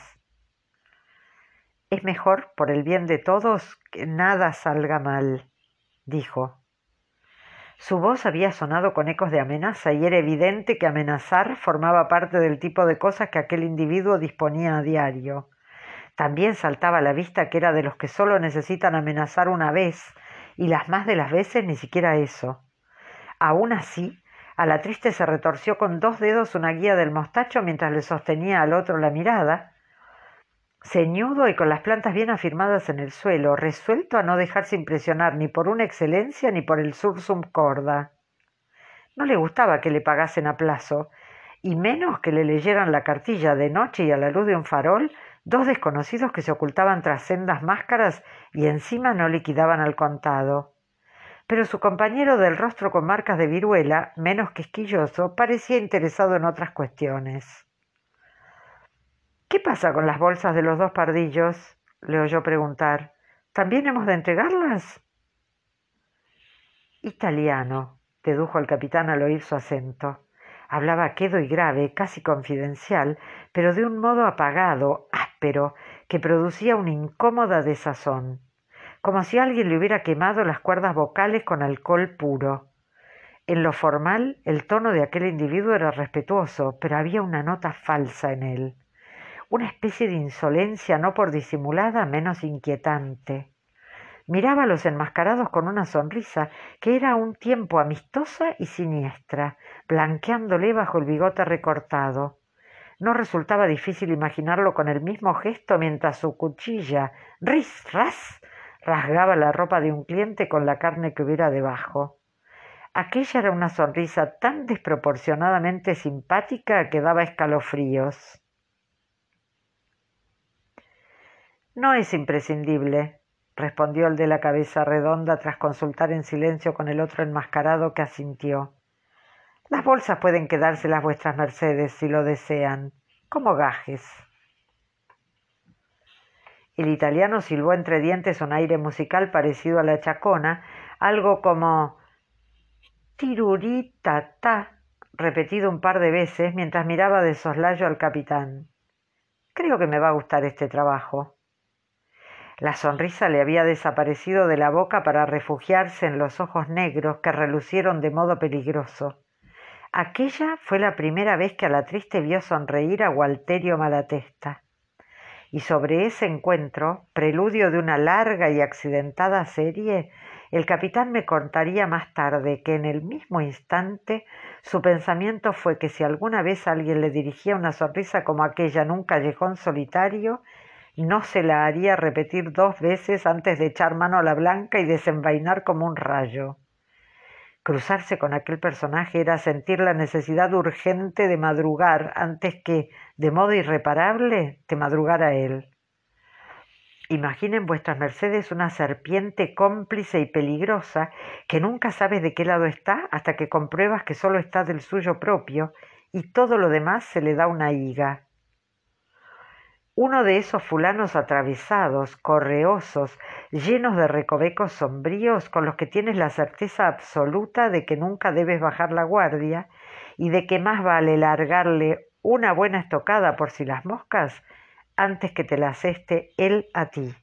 Es mejor, por el bien de todos, que nada salga mal, dijo. Su voz había sonado con ecos de amenaza y era evidente que amenazar formaba parte del tipo de cosas que aquel individuo disponía a diario. También saltaba a la vista que era de los que solo necesitan amenazar una vez, y las más de las veces ni siquiera eso. Aún así, a la triste se retorció con 2 dedos una guía del mostacho mientras le sostenía al otro la mirada, ceñudo y con las plantas bien afirmadas en el suelo, resuelto a no dejarse impresionar ni por una excelencia ni por el sursum corda. No le gustaba que le pagasen a plazo, y menos que le leyeran la cartilla de noche y a la luz de un farol 2 desconocidos que se ocultaban tras sendas máscaras y encima no liquidaban al contado. Pero su compañero del rostro con marcas de viruela, menos quisquilloso, parecía interesado en otras cuestiones. —¿Qué pasa con las bolsas de los 2 pardillos? —le oyó preguntar. —¿También hemos de entregarlas? —Italiano —dedujo el capitán al oír su acento. Hablaba quedo y grave, casi confidencial, pero de un modo apagado, áspero, que producía una incómoda desazón, como si alguien le hubiera quemado las cuerdas vocales con alcohol puro. En lo formal, el tono de aquel individuo era respetuoso, pero había una nota falsa en él, una especie de insolencia no por disimulada menos inquietante. Miraba a los enmascarados con una sonrisa que era a un tiempo amistosa y siniestra, blanqueándole bajo el bigote recortado. No resultaba difícil imaginarlo con el mismo gesto mientras su cuchilla, ris, ras, rasgaba la ropa de un cliente con la carne que hubiera debajo. Aquella era una sonrisa tan desproporcionadamente simpática que daba escalofríos. —No es imprescindible —respondió el de la cabeza redonda tras consultar en silencio con el otro enmascarado, que asintió—. Las bolsas pueden quedárselas vuestras mercedes si lo desean, como gajes. El italiano silbó entre dientes un aire musical parecido a la chacona, algo como tiruritata, repetido un par de veces mientras miraba de soslayo al capitán. —Creo que me va a gustar este trabajo. La sonrisa le había desaparecido de la boca para refugiarse en los ojos negros que relucieron de modo peligroso. Aquella fue la primera vez que a la triste vio sonreír a Gualterio Malatesta. Y sobre ese encuentro, preludio de una larga y accidentada serie, el capitán me contaría más tarde que en el mismo instante su pensamiento fue que si alguna vez alguien le dirigía una sonrisa como aquella en un callejón solitario, no se la haría repetir 2 veces antes de echar mano a la blanca y desenvainar como un rayo. Cruzarse con aquel personaje era sentir la necesidad urgente de madrugar antes que, de modo irreparable, te madrugara él. Imaginen vuestras mercedes una serpiente cómplice y peligrosa que nunca sabes de qué lado está hasta que compruebas que solo está del suyo propio y todo lo demás se le da una higa. Uno de esos fulanos atravesados, correosos, llenos de recovecos sombríos con los que tienes la certeza absoluta de que nunca debes bajar la guardia y de que más vale largarle una buena estocada por si las moscas antes que te la aseste él a ti.